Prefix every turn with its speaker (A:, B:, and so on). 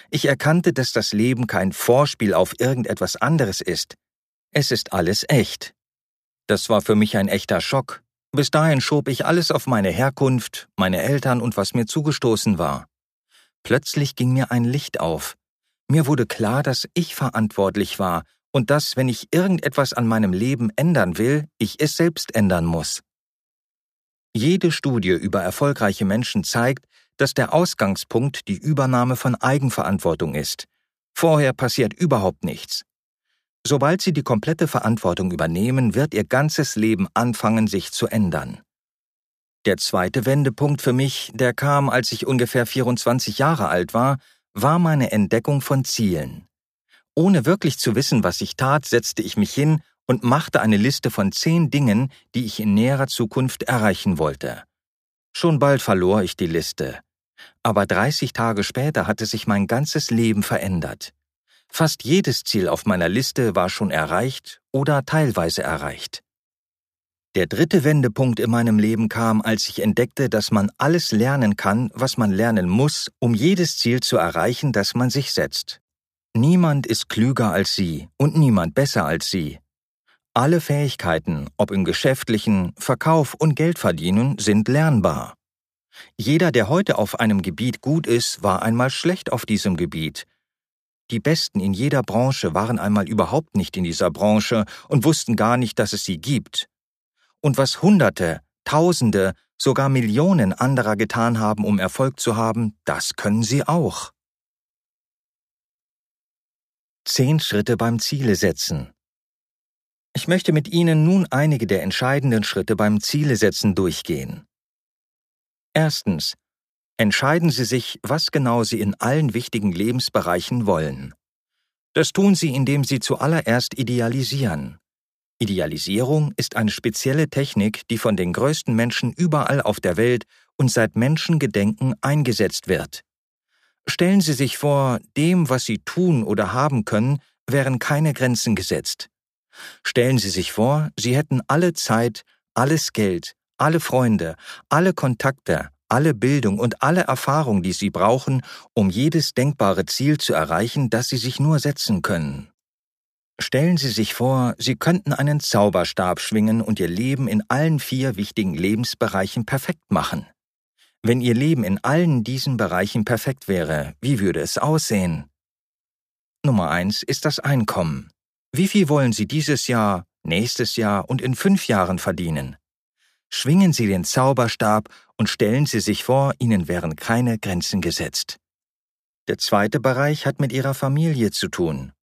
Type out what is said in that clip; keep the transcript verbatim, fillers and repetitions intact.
A: Ich erkannte, dass das Leben kein Vorspiel auf irgendetwas anderes ist. Es ist alles echt. Das war für mich ein echter Schock. Bis dahin schob ich alles auf meine Herkunft, meine Eltern und was mir zugestoßen war. Plötzlich ging mir ein Licht auf. Mir wurde klar, dass ich verantwortlich war und dass, wenn ich irgendetwas an meinem Leben ändern will, ich es selbst ändern muss. Jede Studie über erfolgreiche Menschen zeigt, dass der Ausgangspunkt die Übernahme von Eigenverantwortung ist. Vorher passiert überhaupt nichts. Sobald sie die komplette Verantwortung übernehmen, wird ihr ganzes Leben anfangen, sich zu ändern. Der zweite Wendepunkt für mich, der kam, als ich ungefähr vierundzwanzig Jahre alt war, war meine Entdeckung von Zielen. Ohne wirklich zu wissen, was ich tat, setzte ich mich hin und machte eine Liste von zehn Dingen, die ich in näherer Zukunft erreichen wollte. Schon bald verlor ich die Liste. Aber dreißig Tage später hatte sich mein ganzes Leben verändert. Fast jedes Ziel auf meiner Liste war schon erreicht oder teilweise erreicht. Der dritte Wendepunkt in meinem Leben kam, als ich entdeckte, dass man alles lernen kann, was man lernen muss, um jedes Ziel zu erreichen, das man sich setzt. Niemand ist klüger als Sie und niemand besser als Sie. Alle Fähigkeiten, ob im geschäftlichen, Verkauf und Geldverdienen, sind lernbar. Jeder, der heute auf einem Gebiet gut ist, war einmal schlecht auf diesem Gebiet. Die Besten in jeder Branche waren einmal überhaupt nicht in dieser Branche und wussten gar nicht, dass es sie gibt. Und was Hunderte, Tausende, sogar Millionen anderer getan haben, um Erfolg zu haben, das können sie auch. Zehn Schritte beim Ziele setzen. Ich möchte mit Ihnen nun einige der entscheidenden Schritte beim Zielesetzen durchgehen. Erstens. Entscheiden Sie sich, was genau Sie in allen wichtigen Lebensbereichen wollen. Das tun Sie, indem Sie zuallererst idealisieren. Idealisierung ist eine spezielle Technik, die von den größten Menschen überall auf der Welt und seit Menschengedenken eingesetzt wird. Stellen Sie sich vor, dem, was Sie tun oder haben können, wären keine Grenzen gesetzt. Stellen Sie sich vor, Sie hätten alle Zeit, alles Geld, alle Freunde, alle Kontakte, alle Bildung und alle Erfahrung, die Sie brauchen, um jedes denkbare Ziel zu erreichen, das Sie sich nur setzen können. Stellen Sie sich vor, Sie könnten einen Zauberstab schwingen und Ihr Leben in allen vier wichtigen Lebensbereichen perfekt machen. Wenn Ihr Leben in allen diesen Bereichen perfekt wäre, wie würde es aussehen? Nummer eins ist das Einkommen. Wie viel wollen Sie dieses Jahr, nächstes Jahr und in fünf Jahren verdienen? Schwingen Sie den Zauberstab und stellen Sie sich vor, Ihnen wären keine Grenzen gesetzt. Der zweite Bereich hat mit Ihrer Familie zu tun.